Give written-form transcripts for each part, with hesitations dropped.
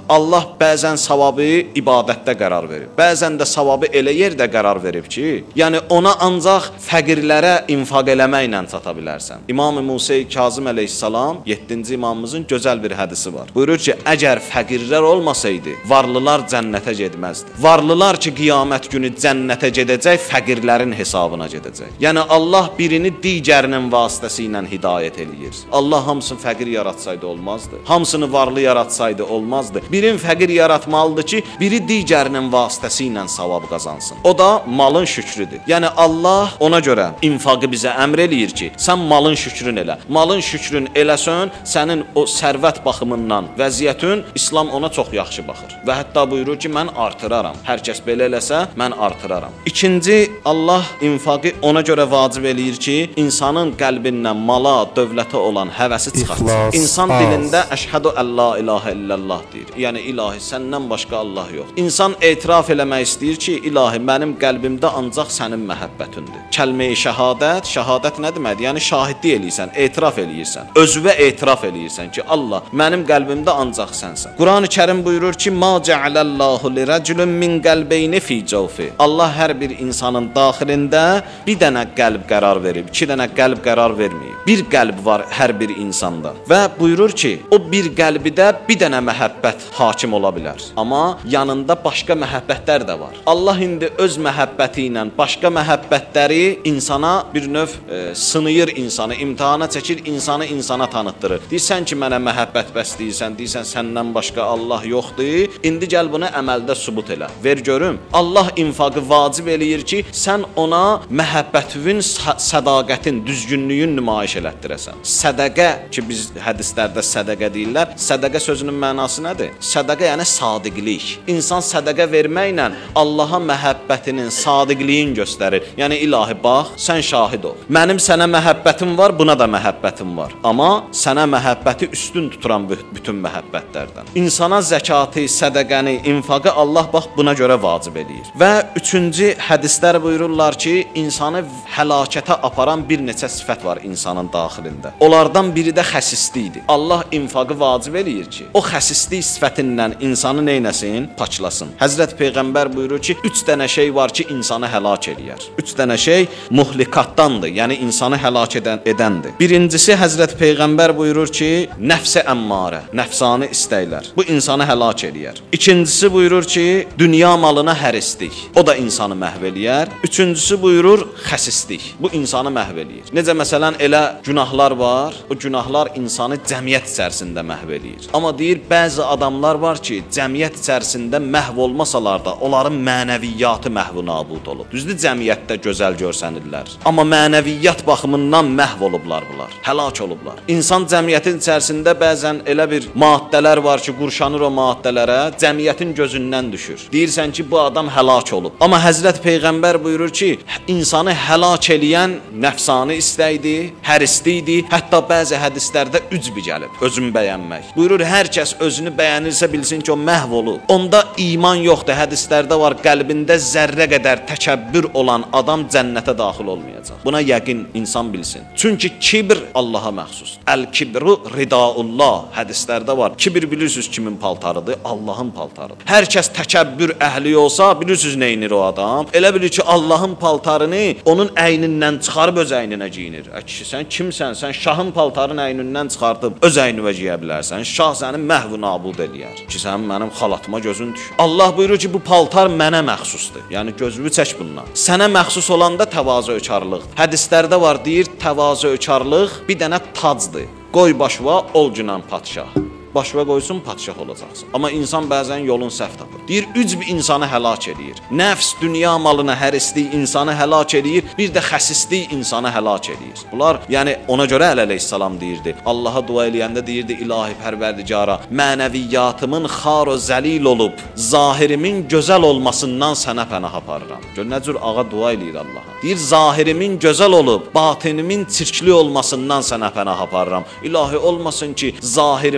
Allah bəzən savabı ibadətdə qərar verib. Bəzən də savabı elə yerdə qərar verib ki, yəni ona ancaq fəqirlərə infaq eləməklə çata bilərsən. İmam Musa Kazım əleyhissalam 7-ci imamımızın gözəl bir hədisi var. Buyurur ki, əgər fəqirlər olmasaydı, varlılar cənnətə getməzdi. Varlılar ki, qiyamət günü cənnətə gedəcək, fəqirlərin hesabına gedəcək. Yəni Allah birini digərinin vasitəsi ilə hidayət eləyir. Allah hamısını fəqir yaratsaydı olmazdı. Hamısını varlı yaratsaydı olmazdı. Birin fəqir yaratmalıdır ki, biri digərinin vasitəsi ilə savab qazansın. O da malın şükrüdür. Yəni Allah ona görə infaqı bizə əmr eləyir ki, sən malın şükrün elə. Malın şükrün eləsən, sənin o sərvət baxımından vəziyyətin İslam ona çox yaxşı baxır. Və hətta buyurur ki, mən artıraram. Hər kəs belə eləsə, mən artıraram. İkinci, Allah infaqı ona görə vacib eləyir ki, insanın qəlbindən mala, dövlətə olan həvəsi çıxartsın. İnsan dilində əşhədu əllə ilahə illallah deyir. Yəni ilahi səndən başqa Allah yox. İnsan etiraf eləmək istəyir ki, ilahi mənim qəlbimdə ancaq sənin məhəbbətindir. Kəlmə-i şəhadət, şəhadət nə deməkdir? Yəni şahidlik eləyirsən, etiraf eləyirsən. Özünə etiraf eləyirsən ki, Allah, mənim qəlbimdə ancaq sənsən. Quran-ı Kərim buyurur ki, "Ma ca'alallahu lirəculin min qəlbeyni fi cawfi." Allah hər bir insanın daxilində bir dənə qəlb qərar verib, iki dənə qəlb qərar verməyib. Bir qəlb var hər bir insanda. Və buyurur ki, o bir qəlbidə bir dənə məhəbbət hakim ola bilər. Amma yanında başqa məhəbbətlər də var. Allah indi öz məhəbbəti ilə başqa məhəbbətləri insana bir növ sınayır insanı, imtahana çəkir, insanı insana tanıtdırır. Deyirsən ki, mənə məhəbbət bəsləyirsən, deyirsən səndən başqa Allah yoxdur. İndi gəl bunu əməldə sübut elə. Ver görüm. Allah infaqı vacib eləyir ki, sən ona məhəbbətin, sədaqətin, düzgünlüyün nümayiş elətdirəsən. Sədaqə ki, biz hədislərdə sədaqə deyirlər. Sədaqə sözünün mənası nədir? Sədaqə yəni sadiqlik. İnsan sədaqə verməklə Allaha məhəbbətinin, sadiqliyin göstərir. Yəni ilahi bax, sən şahid ol. Mənim sənə məhəbbətim var, buna da məhəbbətim var. Amma sənə məhəbbəti üstün tuturam bütün məhəbbətlərdən. İnsana zəkatı, sədaqəni, infaqı Allah bax buna görə vacib eləyir. Və üçüncü hədislər buyururlar ki, insanı həlakətə aparan bir neçə sifət var insanın daxilində. Onlardan biri də xəsislikdir. Allah infaqı vacib eləyir ki, o xəsislik sifətindən insanı neynəsin? Paçlasın. Həzrət Peyğəmbər buyurur ki, 3 dənə şey var ki, insanı həlak eləyər. 3 dənə şey muhlikatdandır, yəni insanı həlak edəndir. Birincisi Həzrət Peyğəmbər buyurur ki, nəfsə əmmarə, nəfsani istəklər. Bu insanı həlak eləyər. İkincisi buyurur ki, dünya malına hərislik. O da insanı məhv eləyər. Üçüncüsü buyurur, xəsislik. Bu insanı məhv eləyir. Necə məsələn elə günahlar var, o günahlar insanı cəmiyyət içərisində məhv eləyir. Amma deyir, bəzi adamlar var ki, cəmiyyət içərisində məhv olmasalar da, onların mənəviyyatı məhv nabud olub. Düzdür, cəmiyyətdə gözəl görsənirlər. Amma mənəviyyat baxımından məhv olublar bunlar, həlak olublar. İnsan cəmiyyətin içərisində bəzən elə bir maddələr var ki, qurşanır o maddələrə, cəmiyyətin gözündən düşür. Deyirsən ki, bu adam həlak olub. Amma Həzrət Peyğəmbər buyurur ki, insanı həlak eləyən nəfsani istəkdir, hərislikdir, hətta bəzi hədislərdə ücb gəlib, özünü bəyənmək. Buyurur, hər kəs özünü bəyənirsə bilsin ki, o məhv olub. Onda iman yoxdur, hədislərdə var, qəlbində zərrə qədər təkəbbür olan adam cənnətə daxil olmayacaq. Buna yəqin insan bilsin. Çünki kibr Allaha məxsusdur. Əl-kibru ridaullah hədislərdə var. Kibr bilirsiniz kimin paltarıdır? Allahın paltarıdır. Hər kəs təkəbbür əhli olsa, bilirsiniz neynir o adam? Elə bilir ki, Allahın paltarını onun əynindən çıxarıb öz əyninə giyinir. Kişi, sən kimsən? Sən şahın paltarını əynindən çıxartıb öz əynivə giyə bilərsən. Şah səni məhv nabud eləyər. Ki, sən mənim xalatıma gözün düşür. Allah buyurur ki, bu paltar mənə məxsusdur. Yəni gözünü çək bundan. Sənə məxsus olanda təvazökarlıq. Hədislərdə var, deyir, təvazökarlıq bir dənə tacdır. Qoy başva, ol günan padşah. Başva qoysun, padşah olacaqsın. Amma insan bəzən yolun səhv tapır. Deyir, ücb insanı həlak eləyir. Nəfs, dünya malına hərislik insanı həlak eləyir. Bir də xəsislik insanı həlak eləyir. Bunlar, yəni ona görə əleyhissalam deyirdi. Allaha dua eləyəndə deyirdi, ilahi pərverdigara, mənəviyyatımın xar o zəlil olub, zahirimin gözəl olmasından sənə pənah aparıram. Gör, nə cür ağa dua eləyir Allaha. Deyir, zahirimin gözəl olub, batinimin çirkli olmasından sənə pənah aparıram. İlahi olmasın ki, zahirimə görə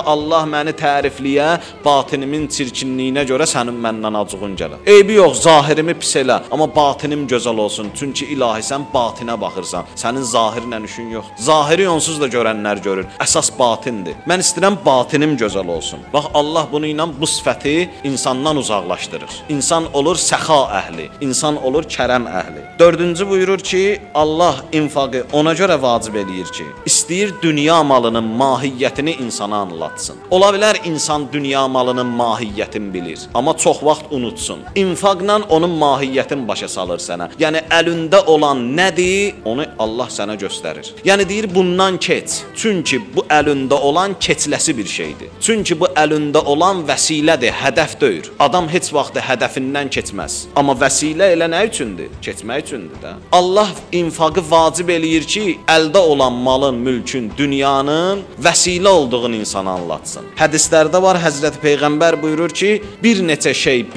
Allah məni tərifləyə, batinimin çirkinliyinə görə sənin məndən acığın gələr. Eybi yox, zahirimi pis elə, amma batinim gözəl olsun. Çünki ilahi sən batinə baxırsan. Sənin zahirlə işin yox. Zahiri onsuz da görənlər görür. Əsas batindir. Mən istəyirəm batinim gözəl olsun. Bax Allah bunu ilə bu sifəti insandan uzaqlaşdırır. İnsan olur səxa əhli, insan olur kərəm əhli. Dördüncü buyurur ki, Allah infaqı ona görə vacib eləyir ki, istəyir dünya malının mahiyyətini insana anlatsın. Ola bilər insan dünya malının mahiyyətini bilir, amma çox vaxt unutsun. İnfaqla onun mahiyyətini başa salır sənə. Yəni əlində olan nədir, onu Allah sənə göstərir. Yəni deyir bundan keç. Çünki bu əlində olan keçləsi bir şeydir. Çünki bu əlində olan vəsilədir, hədəf deyil. Adam heç vaxt hədəfindən keçməz. Amma vəsilə elə nə üçündür? Keçmək üçündür də. Allah infaqı vacib eləyir ki, əldə olan malın, mülkün, dünyanın vəsilə olduğunu insana anlatsın. Hədislərdə var, Həzrəti Peyğəmbər buyurur ki, bir neçə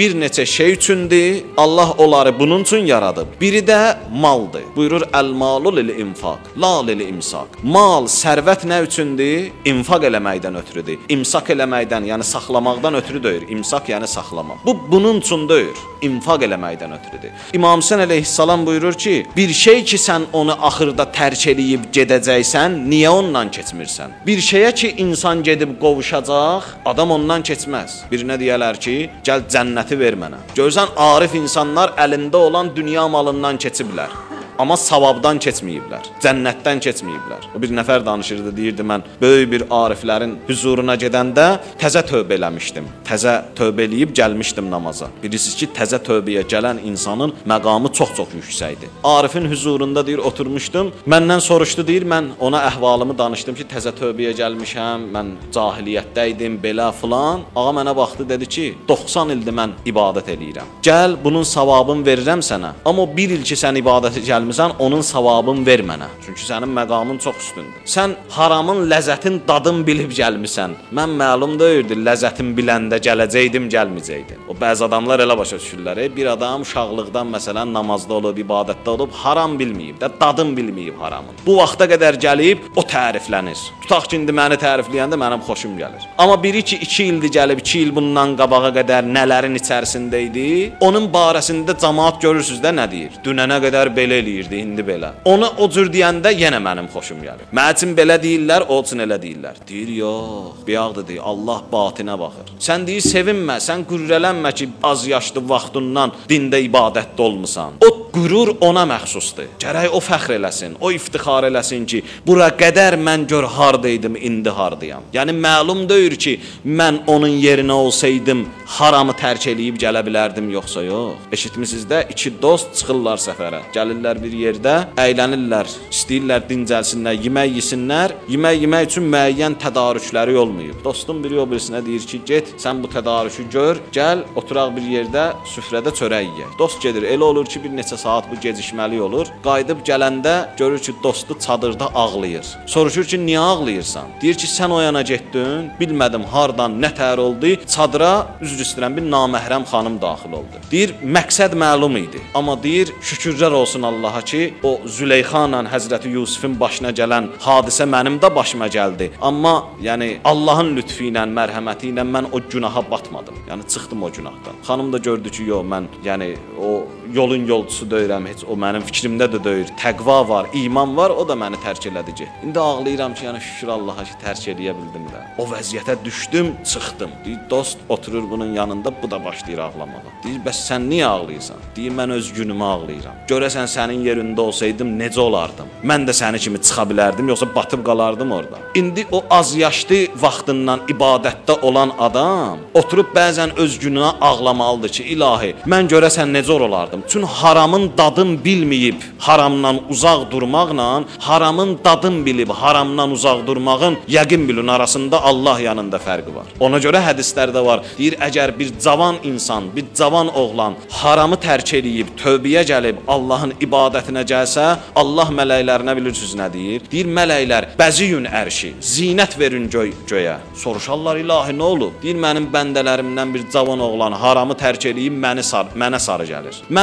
şey üçündür. Allah onları bunun üçün yaradıb. Biri də maldır. Buyurur, əl-malu lil-infaq, la lil-imsak. Mal, sərvət nə üçündür? İnfaq eləməkdən ötürüdür. İmsak eləməkdən, yəni saxlamaqdan ötürü deyir. İmsak yəni saxlamaq. Bu bunun üçün deyir. İnfaq eləməkdən ötürüdür. İmam Hüseyn əleyhissalam buyurur ki, bir şey ki sən onu axırda tərk eləyib gedəcəksən, niyə ondan keçmirsən? Bir şeyə ki insan gedib qovuşacaq, adam ondan keçməz. Birinə deyərlər ki, gəl cənnəti ver mənə. Görsən arif insanlar əlində olan dünya malından keçiblər. Amma savabdan keçməyiblər, cənnətdən keçməyiblər. O bir nəfər danışırdı, deyirdi mən böyük bir ariflərin huzuruna gedəndə təzə tövbə eləmişdim. Təzə tövbə eləyib gəlmişdim namaza. Bilirsiniz ki, təzə tövbəyə gələn insanın məqamı çox-çox yüksəkdir. Arifin huzurunda deyir, oturmuşdum. Məndən soruşdu, deyir, mən ona əhvalımı danışdım ki, təzə tövbəyə gəlmişəm, mən cahiliyyətdə idim, belə filan. Ağa mənə baxdı, dedi ki, 90 ildir mən ibadət eləyirəm. Gəl, bunun savabını verirəm sənə. Amma 1 il ki sən ibadətə gəlmişsən, onun savabını ver mənə. Çünki sənin məqamın çox üstündür. Sən haramın ləzzətin dadın bilib gəlmisən. Mən məlum deyirdi, ləzzətin biləndə gələcəkdim, gəlməyəcəkdim. O bəzi adamlar elə başa düşürlər. Bir adam uşaqlıqdan məsələn namazda olub, ibadətdə olub, haram bilməyib də, dadın bilməyib haramın. Bu vaxta qədər gəlib o təriflənir. Tutaq ki, indi məni tərifləyəndə mənim xoşum gəlir. Amma biri ki 2 ildir gəlib, 2 il bundan qabağa qədər nələrin içərisində idi, onun barəsində cəmaət görürsüz də nə deyir? Dünənə qədər belə eləyirdi, indi belə. Ona o cür deyəndə yenə mənim xoşum gəlir. Mənim üçün belə deyirlər, o üçün elə deyirlər. Deyir, yox, biyaqdır deyir, Allah batinə baxır. Sən deyir, sevinmə, sən qürrələnmə ki, az yaşlı vaxtından dində ibadətdə olmusan. O qürur ona məxsusdur. Gərək o fəxr eləsin, o iftixar eləsin ki, bura qədər mən gör hardaydım, indi hardayam. Yəni məlum deyir ki, mən onun yerinə olsaydım, haramı tərk eləyib gələ bilərdim, yoxsa yox. Eşitmisiniz də, 2 dost çıxırlar səfərə. Gəlirlər bir yerdə, əylənirlər, istəyirlər dincəlsinlər, yemək yesinlər. Yemək yemək üçün müəyyən tədarükləri olmayıb. Dostum biri o birisinə deyir ki, get, sən bu tədarükü gör, gəl, oturaq bir yerdə, süfrədə çörək yeyək. Dost gedir, elə olur ki, bir neçə saat bu gecikməli olur. Qayıdıb gələndə görür ki, dostu çadırda ağlayır. Soruşur ki, niyə ağlayırsan? Deyir ki, sən o yana getdin, bilmədim hardan, nə təhər oldu, çadıra üzr istəyirəm bir naməhrəm xanım daxil oldu. Deyir, məqsəd məlum idi. Amma deyir, şükürlər olsun Allaha ki, o Züleyxanla Həzrəti Yusufun başına gələn hadisə mənim də başıma gəldi. Amma yəni Allahın lütfü ilə, mərhəməti ilə mən o günaha batmadım. Yəni çıxdım o günahdan. Xanım da gördü ki, yox, mən yəni o yolun yolcusu deyirəm, heç o mənim fikrimdə də deyir. Təqva var, iman var, o da məni tərk elədi ki. İndi ağlayıram ki, yəni şükür Allaha ki, tərk eləyə bildim də. O vəziyyətə düşdüm, çıxdım. Deyir, dost oturur bunun yanında, bu da başlayır ağlamağa. Deyir, bəs sən niyə ağlayırsan? Deyir, mən öz günümü ağlayıram. Görəsən sənin yerində olsaydım necə olardım? Mən də səni kimi çıxa bilərdim, yoxsa batıb qalardım orada. İndi o az yaşlı vaxtından ibadətdə olan adam oturub bəzən öz gününə ağlamalıdır ki, ilahi, mən görəsən necə olardım? Çünki haramın dadın bilməyib, haramdan uzaq durmaqla, haramın dadın bilib, haramdan uzaq durmağın yəqin bilin arasında Allah yanında fərqi var. Ona görə hədislərdə var, deyir, əgər bir cavan insan, bir cavan oğlan haramı tərk eləyib, tövbəyə gəlib, Allahın ibadətinə gəlsə, Allah mələklərinə bilirsiniz nə deyir? Deyir, mələklər, bəziyün ərşi, zinət verin göyə. Soruşarlar, ilahi, nə olub? Deyir, mənim bəndələrimdən bir cavan oğlan haramı tərk eləyib, mənə sarı gəlir. Mən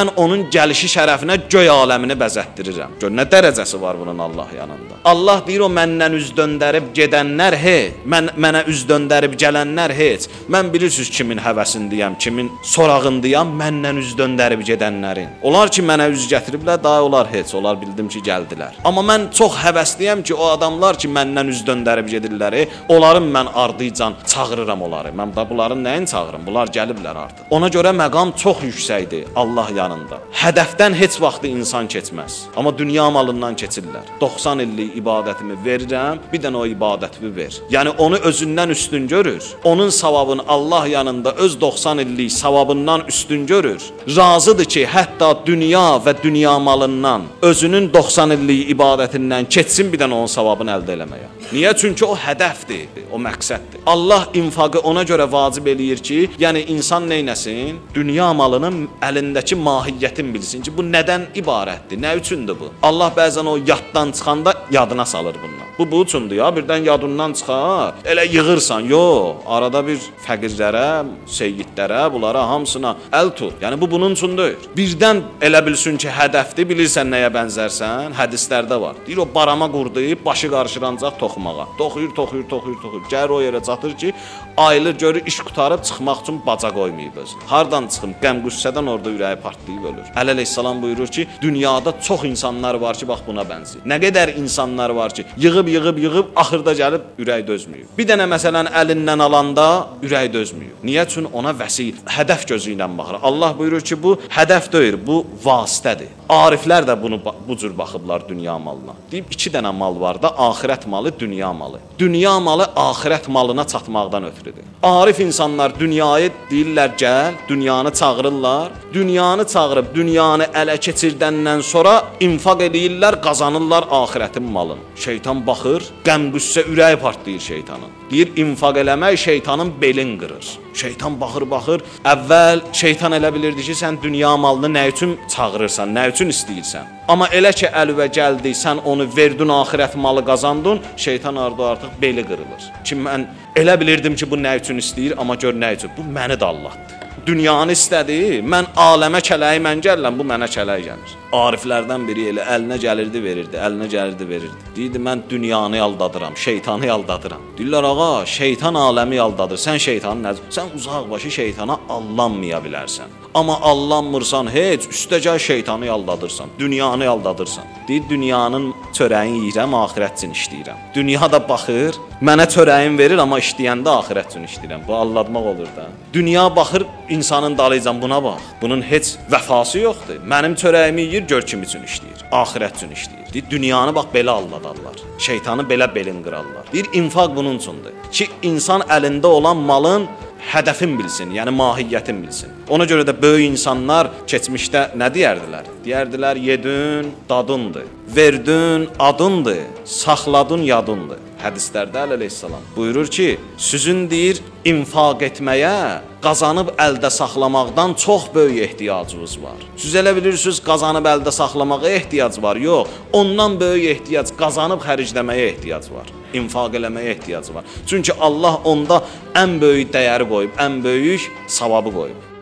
mən onun gəlişi şərəfinə göy aləmini bəzətdirirəm. Gör nə dərəcəsi var bunun Allah yanında. Allah deyir o məndən üz döndərib gedənlər mənə üz döndərib gələnlər heç. Mən bilirsiniz kimin həvəsindəyəm, kimin sorağındayam, məndən üz döndərib gedənlərin. Onlar ki mənə üz gətiriblər, daha onlar heç. Onlar bildim ki gəldilər. Amma mən çox həvəsliyəm ki o adamlar ki məndən üz döndərib gedirlər, onların mən ardıcan çağırıram onları. Mən da bunların nəyin çağırım? Bunlar gəliblər artıq. Ona görə məqam çox yüksəkdir Allah yanında. Hədəfdən heç vaxtı insan keçməz. Amma dünya malından keçirlər. 90 illik ibadətimi verirəm, bir dənə o ibadətimi ver. Yəni onu özündən üstün görür. Onun savabını Allah yanında öz 90 illik savabından üstün görür. Razıdır ki, hətta dünya və dünya malından özünün 90 illik ibadətindən keçsin bir dənə onun savabını əldə eləməyə. Niyə? Çünki o hədəfdir, o məqsəddir. Allah infaqı ona görə vacib eləyir ki, yəni insan neynəsin? Dünya malının əlindəki mahiyyətin bilsin ki, bu nədən ibarətdir, nə üçündür bu? Allah bəzən o yaddan çıxanda yadına salır bundan. Bu üçündür ya, birdən yadından çıxar, elə yığırsan, yox, arada bir fəqirlərə, seyyidlərə, bunlara hamısına əl tut. Yəni bu bunun üçün deyil. Birdən elə bilsin ki, hədəfdir, bilirsən nəyə bənzərsən? Hədislərdə var. Deyir o barama qurdayıb, başı qarşılanacaq toxumağa. Toxuyur. Gəlir o yerə çatır ki, ayılır, görür iş qutarıb çıxmaq üçün baca qoymayıb özünü. Hardan çıxım? Qəm-qüssədən orada ürəyi partlayıb ölür. Əli əleyhissalam buyurur ki, dünyada çox insanlar var ki, bax buna bənzəyir. Nə qədər insanlar var ki, yığıb, axırda gəlib ürək dözmüyor. Bir dənə məsələn əlindən alanda ürək dözmüyor. Niyə? Çünki ona vəsil, hədəf gözü ilə baxır. Allah buyurur ki, bu hədəf deyil, bu vasitədir. Ariflər də bunu bu cür baxıblar dünya malına. Deyib 2 dənə mal var da, axirət malı, dünya malı. Dünya malı axirət malına çatmaqdan ötürüdür. Arif insanlar dünyayı deyirlər gəl, dünyanı çağırırlar. Dünyanı çağırıb dünyanı ələ keçirdəndən sonra infaq edirlər, qazanırlar axirətin malını. Şeytan baxır, qəm-qüssə ürəyi partlayır şeytanın. Deyir infaq eləmək şeytanın belin qırır. Şeytan baxır, əvvəl şeytan elə bilirdi ki, sən dünya malını nə üçün çağırırsan, nə üçün istəyirsən. Amma elə ki əlvə gəldi, sən onu verdin, axirət malı qazandın, şeytan artıq beli qırılır. Ki mən elə bilirdim ki, bu nə üçün istəyir, amma gör nə üçün, bu məni də Allahdır. Dünyanı istədi, mən aləmə kələyi mən gəlirəm, bu mənə kələyi gəlir. Ariflərdən biri elə əlinə gəlirdi, verirdi. Deyirdi, mən dünyanı aldadıram, şeytanı aldadıram. Deyirlər, ağa, şeytan aləmi aldadır, sən şeytanı nəzir? Sən uzaq başı şeytana allanmaya bilərsən. Amma allanmırsan heç, üstəcə şeytanı aldadırsan, dünyanı aldadırsan. Deyir, dünyanın çörəyini yeyirəm, axirət üçün işləyirəm. Dünya da baxır, mənə çörəyini verir, amma işləyəndə axirət üçün işləyirəm. Bu alladmaq olur da. Dünya baxır, insanın dalıcan buna bax. Bunun heç vəfası yoxdur. Mənim çörəyimi yeyir, gör kim üçün işləyir. Axirət üçün işləyir. Deyir, dünyanı bax belə alladarlar. Şeytanı belə belin qırarlar. Deyir, infaq bunun üçündür. Ki, insan əlində olan malın hədəfin bilsin, yəni mahiyyətin bilsin. Ona görə də böyük insanlar keçmişdə nə deyərdilər? Deyərdilər, yedin, dadındır, verdin, adındır, saxladın, yadındır. Hədislərdə əleyhissalam buyurur ki, sizin deyir, infaq etməyə, qazanıb əldə saxlamaqdan çox böyük ehtiyacınız var. Siz elə bilirsiniz, qazanıb əldə saxlamağa ehtiyac var. Yox, ondan böyük ehtiyac, qazanıb xərcləməyə ehtiyac var. İnfaq eləməyə ehtiyac var. Çünki Allah onda ən böyük dəyəri qoyub, ən böyük savabı qoyub.